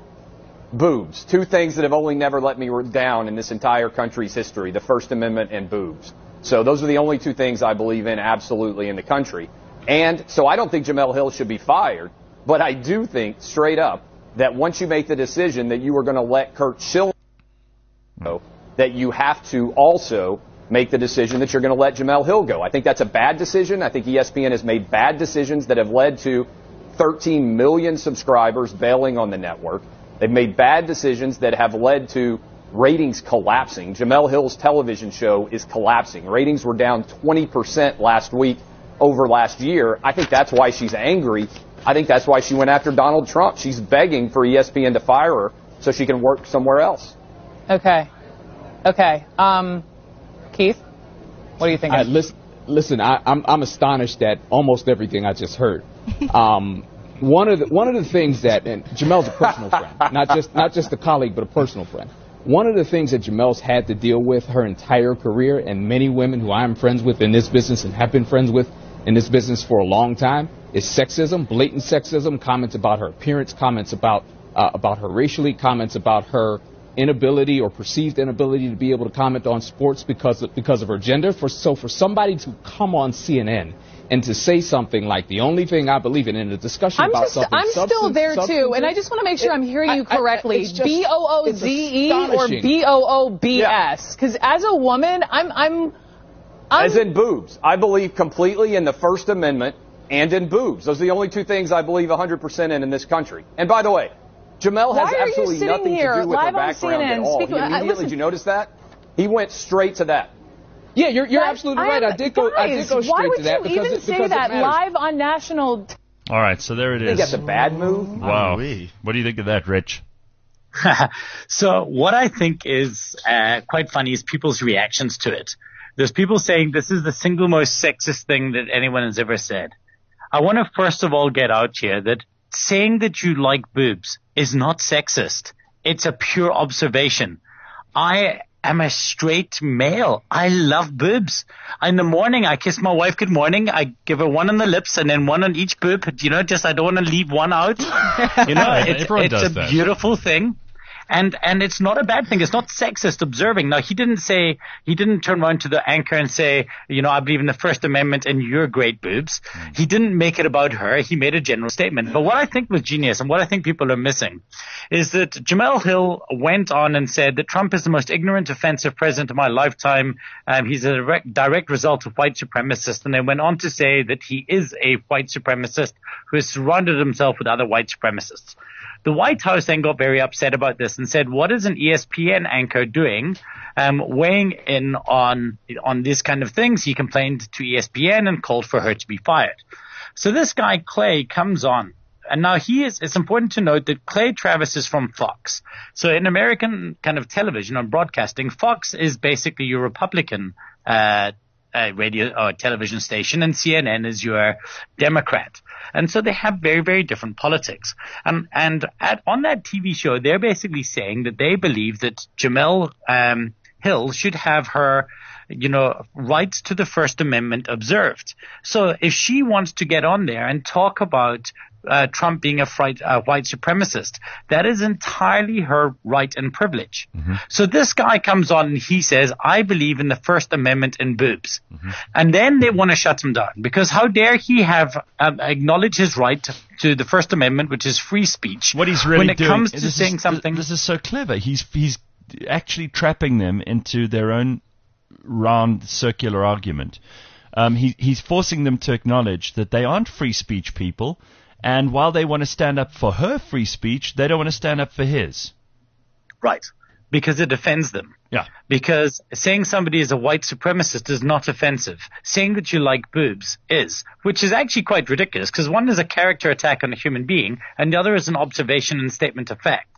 Boobs. Two things that have only never let me down in this entire country's history, the First Amendment and boobs. So those are the only two things I believe in absolutely in the country. And so I don't think Jamel Hill should be fired, but I do think, straight up, that once you make the decision that you are going to let Kurt Schilling go, that you have to also make the decision that you're going to let Jamel Hill go. I think that's a bad decision. I think E S P N has made bad decisions that have led to thirteen million subscribers bailing on the network. They've made bad decisions that have led to ratings collapsing. Jamel Hill's television show is collapsing. Ratings were down twenty percent last week over last year. I think that's why she's angry. I think that's why she went after Donald Trump. She's begging for E S P N to fire her so she can work somewhere else. Okay. Okay. Um, Keith, what do you think? I, listen, listen I, I'm, I'm astonished at almost everything I just heard. Um, one of the one of the things that, and Jamel's a personal friend, not just not just a colleague, but a personal friend. One of the things that Jamel's had to deal with her entire career, and many women who I'm friends with in this business and have been friends with in this business for a long time is sexism, blatant sexism, comments about her appearance, comments about uh, about her racially, comments about her inability or perceived inability to be able to comment on sports because of, because of her gender. For so for somebody to come on C N N and to say something like the only thing I believe in in a discussion I'm about just, something I'm still there too, and I just want to make sure I'm hearing you correctly. B O O Z E or B O O B S? Because as a woman, I'm, I'm, I'm As in boobs. I believe completely in the First Amendment and in boobs. Those are the only two things I believe one hundred percent in in this country. And by the way, Jamel has Why are you absolutely sitting nothing here to do with her live on background C N N at all. speaking- He I- immediately, listen- did you notice that? He went straight to that. Yeah, you're, you're Guys, absolutely I right. am- I did go. I did guys, go straight why would to that you because even it, say because that it matters. live on national? T- All right, so there it I is. think that's a bad move. Wow. What do you think of that, Rich? So what I think is uh, quite funny is people's reactions to it. There's people saying this is the single most sexist thing that anyone has ever said. I want to first of all get out here that saying that you like boobs is not sexist. It's a pure observation. I am a straight male. I love boobs. In the morning, I kiss my wife good morning. I give her one on the lips and then one on each boob. You know, just I don't want to leave one out. You know, it's, Everyone it's does a that. beautiful thing. And, and it's not a bad thing. It's not sexist observing. Now, he didn't say, he didn't turn around to the anchor and say, you know, I believe in the First Amendment and you're great boobs. Mm. He didn't make it about her. He made a general statement. But what I think was genius and what I think people are missing is that Jamel Hill went on and said that Trump is the most ignorant, offensive president of my lifetime. Um, he's a direct, direct result of white supremacists. And they went on to say that he is a white supremacist who has surrounded himself with other white supremacists. The White House then got very upset about this and said, what is an E S P N anchor doing, um, weighing in on, on these kind of things? He complained to E S P N and called for her to be fired. So this guy, Clay, comes on. And now he is, it's important to note that Clay Travis is from Fox. So in American kind of television or broadcasting, Fox is basically your Republican, uh, uh radio or television station, and C N N is your Democrat. And so they have very, very different politics. Um, and at, on that T V show, they're basically saying that they believe that Jamel um, Hill should have her, you know, rights to the First Amendment observed. So if she wants to get on there and talk about uh, Trump being a, fright, a white supremacist, that is entirely her right and privilege. Mm-hmm. So this guy comes on and he says, I believe in the First Amendment and boobs. Mm-hmm. And then they want to shut him down because how dare he have um, acknowledged his right to, to the First Amendment, which is free speech. What he's really when it doing, comes to this saying is, something. This is so clever. He's he's actually trapping them into their own round circular argument. Um, he, he's forcing them to acknowledge that they aren't free speech people. And while they want to stand up for her free speech, they don't want to stand up for his. Right. Because it offends them. Yeah. Because saying somebody is a white supremacist is not offensive. Saying that you like boobs is, which is actually quite ridiculous because one is a character attack on a human being and the other is an observation and statement of fact.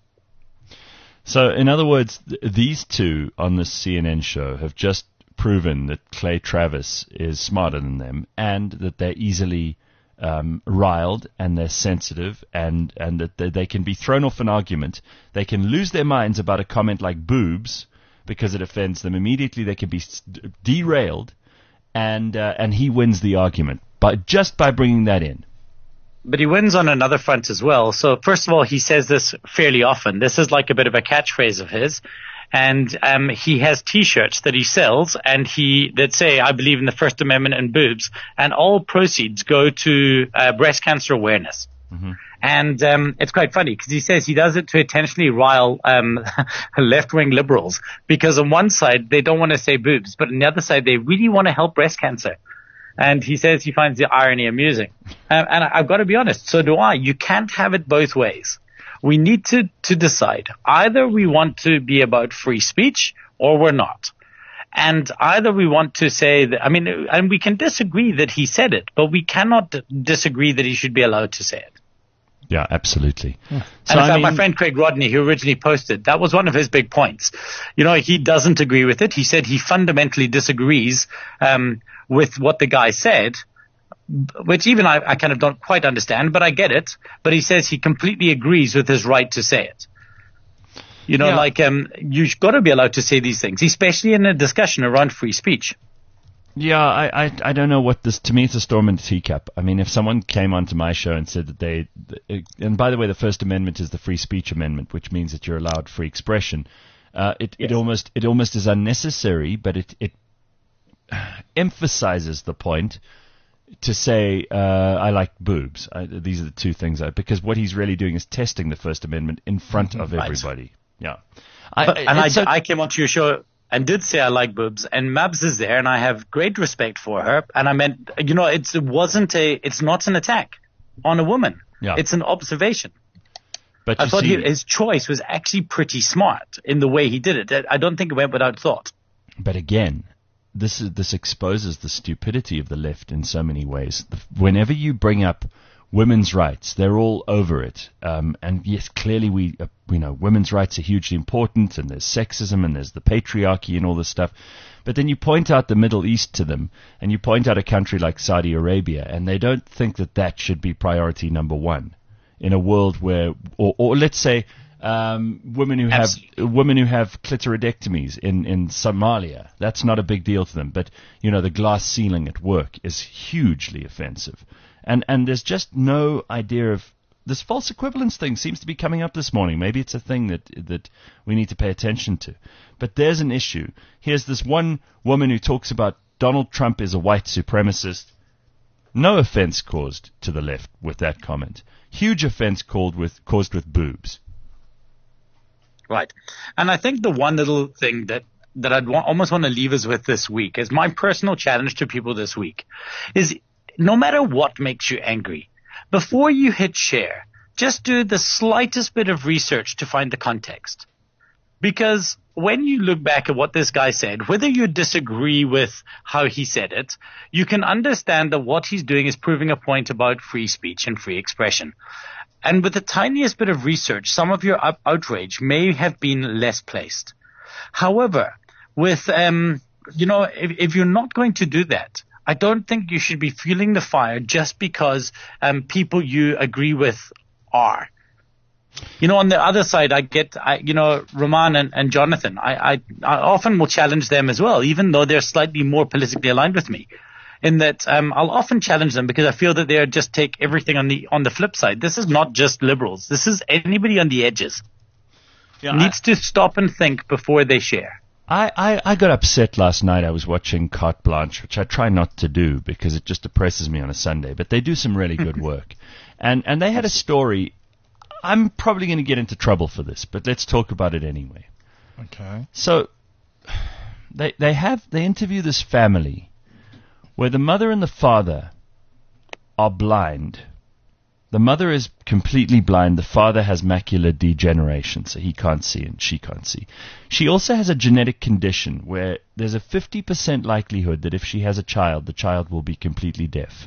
So, in other words, th- these two on this C N N show have just proven that Clay Travis is smarter than them and that they're easily Um, riled and they're sensitive and, and that they, they can be thrown off an argument. They can lose their minds about a comment like boobs because it offends them. Immediately they can be d- derailed and uh, and he wins the argument by, just by bringing that in. But he wins on another front as well. So first of all, he says this fairly often. This is like a bit of a catchphrase of his. And um, he has T-shirts that he sells, and he that say, "I believe in the First Amendment and boobs," and all proceeds go to uh, breast cancer awareness. Mm-hmm. And um, it's quite funny because he says he does it to intentionally rile um, left-wing liberals because on one side they don't want to say boobs, but on the other side they really want to help breast cancer. And he says he finds the irony amusing. Um, and I, I've got to be honest, so do I. You can't have it both ways. We need to, to decide. Either we want to be about free speech or we're not. And either we want to say that, I mean, and we can disagree that he said it, but we cannot d- disagree that he should be allowed to say it. Yeah, absolutely. Yeah. So, and in I fact, mean, my friend Craig Rodney, who originally posted, that was one of his big points. You know, he doesn't agree with it. He said he fundamentally disagrees um, with what the guy said, which even I, I kind of don't quite understand, but I get it. But he says he completely agrees with his right to say it. You know, yeah. like um, you've got to be allowed to say these things, especially in a discussion around free speech. Yeah, I, I, I don't know what this, to me it's a storm in a teacup. I mean, if someone came onto my show and said that they, and by the way, the First Amendment is the free speech amendment, which means that you're allowed free expression. Uh, it, yes. it almost, it almost is unnecessary, but it, it emphasizes the point to say, uh, I like boobs. I, these are the two things, I, because what he's really doing is testing the First Amendment in front of right. everybody. Yeah. I, but, and I, so, I came onto your show and did say I like boobs, and Mabs is there, and I have great respect for her. And I meant, you know, it's, it wasn't a, it's not an attack on a woman. Yeah. It's an observation. But I thought see, he, his choice was actually pretty smart in the way he did it. I don't think it went without thought. But again, this is, this exposes the stupidity of the left in so many ways. Whenever you bring up women's rights, they're all over it. Um, and yes, clearly we, uh, we know women's rights are hugely important, and there's sexism and there's the patriarchy and all this stuff. But then you point out the Middle East to them, and you point out a country like Saudi Arabia, and they don't think that that should be priority number one in a world where, or, or let's say, um, women who have Absolutely. women who have clitoridectomies in, in Somalia. That's not a big deal to them. But you know, the glass ceiling at work is hugely offensive. And and there's just no idea of this false equivalence thing seems to be coming up this morning. Maybe it's a thing that that we need to pay attention to. But there's an issue. Here's this one woman who talks about Donald Trump is a white supremacist. No offense caused to the left with that comment. Huge offense caused with caused with boobs. Right. And I think the one little thing that that I'd wa- almost want to leave us with this week is my personal challenge to people this week is, no matter what makes you angry, before you hit share, just do the slightest bit of research to find the context. Because when you look back at what this guy said, whether you disagree with how he said it, you can understand that what he's doing is proving a point about free speech and free expression. And with the tiniest bit of research, some of your up- outrage may have been less placed. However, with, um, you know, if, if you're not going to do that, I don't think you should be fueling the fire just because um, people you agree with are. You know, on the other side, I get, I, you know, Roman and, and Jonathan, I, I, I often will challenge them as well, even though they're slightly more politically aligned with me. In that um, I'll often challenge them because I feel that they are just take everything on the on the flip side. This is not just liberals. This is anybody on the edges. Yeah, needs I, to stop and think before they share. I, I, I got upset last night. I was watching Carte Blanche, which I try not to do because it just depresses me on a Sunday. But they do some really good work. And and they had a story. I'm probably going to get into trouble for this, but let's talk about it anyway. Okay. So they they have they interview this family where the mother and the father are blind. The mother is completely blind. The father has macular degeneration, so he can't see and she can't see. She also has a genetic condition where there's a fifty percent likelihood that if she has a child, the child will be completely deaf.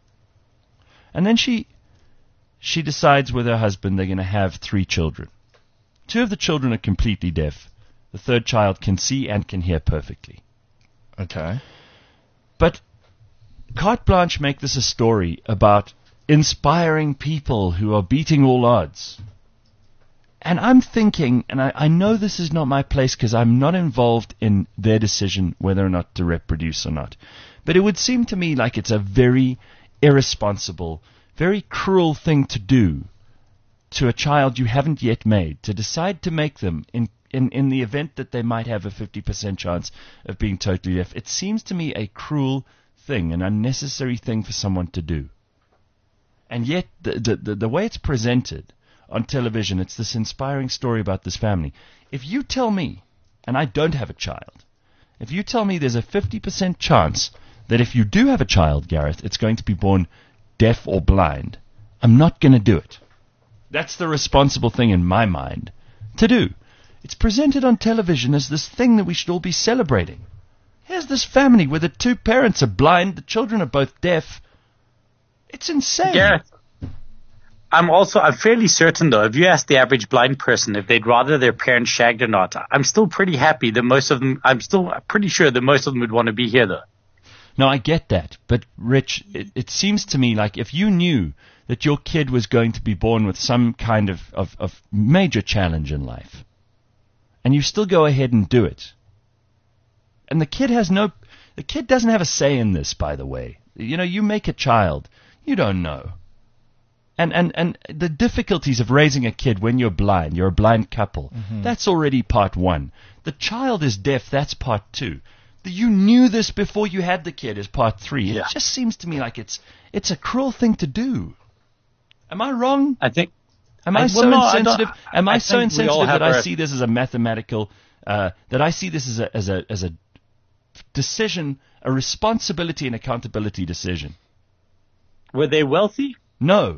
And then she she decides with her husband they're going to have three children. Two of the children are completely deaf. The third child can see and can hear perfectly. Okay. But Carte Blanche make this a story about inspiring people who are beating all odds. And I'm thinking, and I, I know this is not my place because I'm not involved in their decision whether or not to reproduce or not, but it would seem to me like it's a very irresponsible, very cruel thing to do to a child you haven't yet made, to decide to make them in In, in the event that they might have a fifty percent chance of being totally deaf. It seems to me a cruel thing, an unnecessary thing for someone to do. And yet, the, the, the, the way it's presented on television, it's this inspiring story about this family. If you tell me, and I don't have a child, if you tell me there's a fifty percent chance that if you do have a child, Gareth, it's going to be born deaf or blind, I'm not going to do it. That's the responsible thing in my mind to do. It's presented on television as this thing that we should all be celebrating. Here's this family where the two parents are blind, the children are both deaf. It's insane. Yeah. I'm also, I'm fairly certain though, if you ask the average blind person if they'd rather their parents shagged or not, I'm still pretty happy that most of them, I'm still pretty sure that most of them would want to be here though. No, I get that. But Rich, it, it seems to me like if you knew that your kid was going to be born with some kind of, of, of major challenge in life, and you still go ahead and do it, And the kid has no, the kid doesn't have a say in this, by the way. You know, you make a child, you don't know. And, and, and the difficulties of raising a kid when you're blind, you're a blind couple, mm-hmm. that's already part one. The child is deaf, that's part two. The, you knew this before you had the kid is part three. Yeah. It just seems to me like it's it's a cruel thing to do. Am I wrong? I think. Am I, I so well, no, insensitive? I Am I, I so insensitive that our... I see this as a mathematical, uh, that I see this as a as a as a decision, a responsibility and accountability decision? Were they wealthy? No.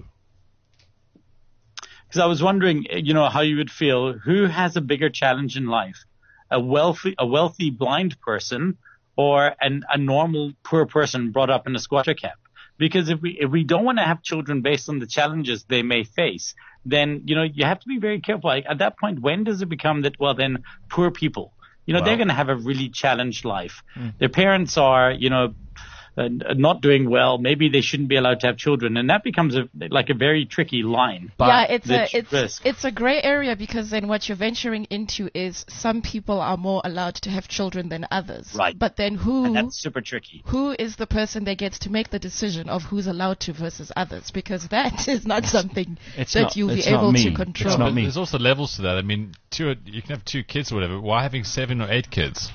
Because I was wondering, you know, how you would feel. Who has a bigger challenge in life? A wealthy, a wealthy blind person, or an, a normal poor person brought up in a squatter camp? Because if we if we don't want to have children based on the challenges they may face, then you know you have to be very careful. Like at that point, when does it become that? Well, then poor people, you know, Wow. they're going to have a really challenged life. Mm. Their parents are, you know. Uh, not doing well, maybe they shouldn't be allowed to have children, and that becomes a, like a very tricky line. Yeah, it's that a you it's risk. it's a gray area because then what you're venturing into is some people are more allowed to have children than others. Right. But then who And that's super tricky. who is the person that gets to make the decision of who's allowed to versus others? Because that is not something It's that not- you'll be it's not able me. to It's control. not me. There's also levels to that. I mean, two you can have two kids or whatever. Why having seven or eight kids?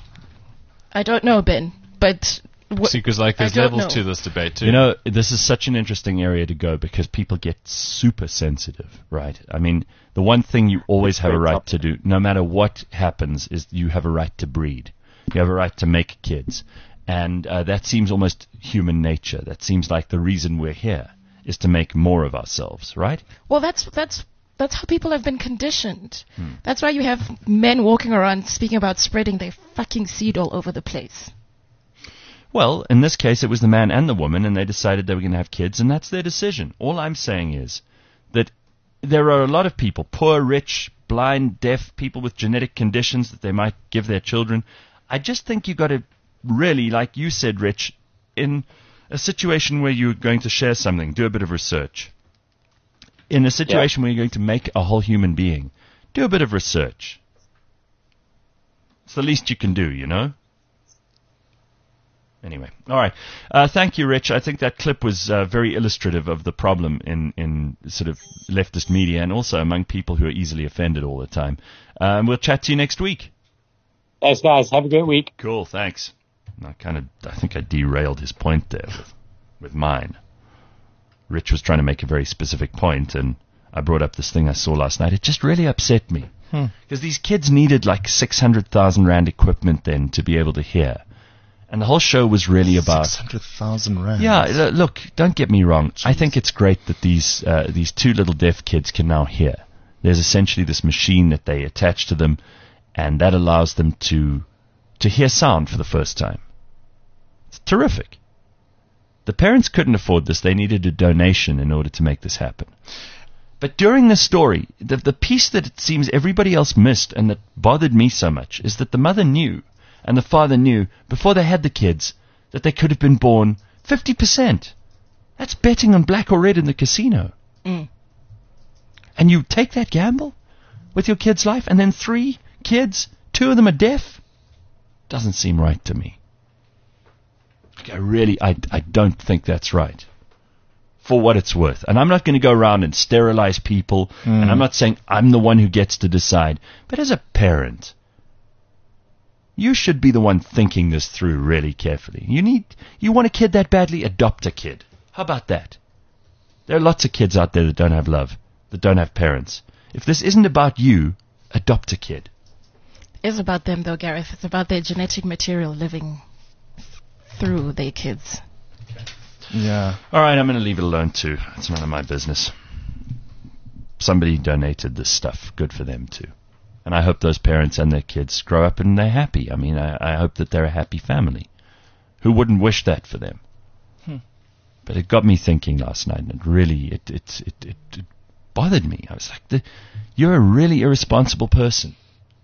I don't know, Ben, but wh- See, because like I there's don't levels know. to this debate too. You know, this is such an interesting area to go because people get super sensitive, right? I mean, the one thing you always have a right to do, no matter what happens, is you have a right to breed. You have a right to make kids. And uh, that seems almost human nature. That seems like the reason we're here is to make more of ourselves, right? Well, that's that's that's how people have been conditioned. That's why you have men walking around speaking about spreading their fucking seed all over the place. Well, in this case, it was the man and the woman, and they decided they were going to have kids, and that's their decision. All I'm saying is that there are a lot of people, poor, rich, blind, deaf, people with genetic conditions that they might give their children. I just think you've got to really, like you said, Rich, in a situation where you're going to share something, do a bit of research. In a situation where you're going to make a whole human being, do a bit of research. It's the least you can do, you know? Anyway, all right. Uh, thank you, Rich. I think that clip was uh, very illustrative of the problem in, in sort of leftist media and also among people who are easily offended all the time. Uh, and we'll chat to you next week. Thanks, guys. Have a great week. Cool, thanks. I kind of, I think I derailed his point there with, with mine. Rich was trying to make a very specific point, and I brought up this thing I saw last night. It just really upset me. Because these kids needed like six hundred thousand rand equipment then to be able to hear. And the whole show was really about... six hundred thousand rand. Yeah, uh, look, don't get me wrong. Jeez. I think it's great that these uh, these two little deaf kids can now hear. There's essentially this machine that they attach to them, and that allows them to to hear sound for the first time. It's terrific. The parents couldn't afford this. They needed a donation in order to make this happen. But during this story, the, the piece that it seems everybody else missed and that bothered me so much is that the mother knew and the father knew before they had the kids that they could have been born fifty percent. That's betting on black or red in the casino. Mm. And you take that gamble with your kid's life, and then three kids, two of them are deaf? Doesn't seem right to me. I really, I, I don't think that's right. For what it's worth. And I'm not going to go around and sterilize people, Mm. and I'm not saying I'm the one who gets to decide. But as a parent, you should be the one thinking this through really carefully. You need, you want a kid that badly? Adopt a kid. How about that? There are lots of kids out there that don't have love, that don't have parents. If this isn't about you, adopt a kid. It's about them, though, Gareth. It's about their genetic material living through their kids. Yeah. All right, I'm going to leave it alone, too. It's none of my business. Somebody donated this stuff. Good for them, too. And I hope those parents and their kids grow up and they're happy. I mean, I, I hope that they're a happy family. Who wouldn't wish that for them? Hmm. But it got me thinking last night, and it really, it, it, it, it, it bothered me. I was like, the, you're a really irresponsible person.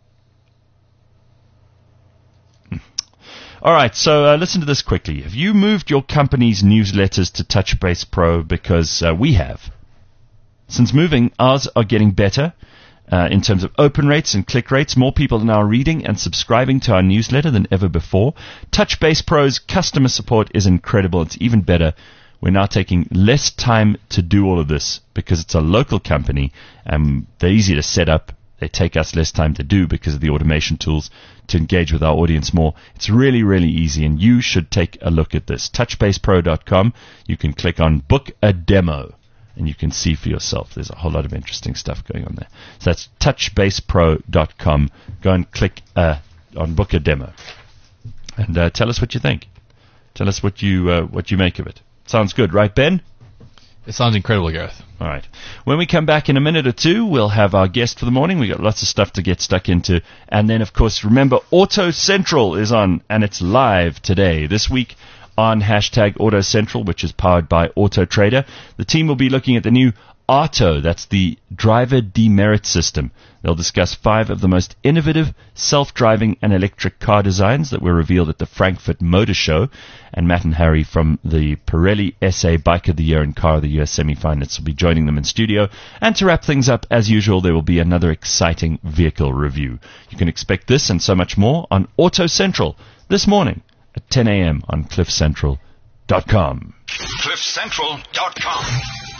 All right, so uh, listen to this quickly. Have you moved your company's newsletters to TouchBase Pro? Because uh, we have. Since moving, ours are getting better, Uh, in terms of open rates and click rates, more people are now reading and subscribing to our newsletter than ever before. TouchBase Pro's customer support is incredible. It's even better. We're now taking less time to do all of this because it's a local company and they're easy to set up. They take us less time to do because of the automation tools to engage with our audience more. It's really, really easy, and you should take a look at this. touch base pro dot com. You can click on Book a Demo, and you can see for yourself. There's a whole lot of interesting stuff going on there. So that's touch base pro dot com. Go and click uh, on Book a Demo, and uh, tell us what you think. Tell us what you uh, what you make of it. Sounds good, right, Ben? It sounds incredible, Gareth. All right. When we come back in a minute or two, we'll have our guest for the morning. We've got lots of stuff to get stuck into. And then, of course, remember, Auto Central is on, and it's live today. This week on hashtag Auto Central, which is powered by Auto Trader. The team will be looking at the new ARTO, that's the driver demerit system. They'll discuss five of the most innovative self-driving and electric car designs that were revealed at the Frankfurt Motor Show. And Matt and Harry from the Pirelli S A Bike of the Year and Car of the Year semi-finalists will be joining them in studio. And to wrap things up, as usual, there will be another exciting vehicle review. You can expect this and so much more on Auto Central this morning at ten a.m. on cliff central dot com. cliff central dot com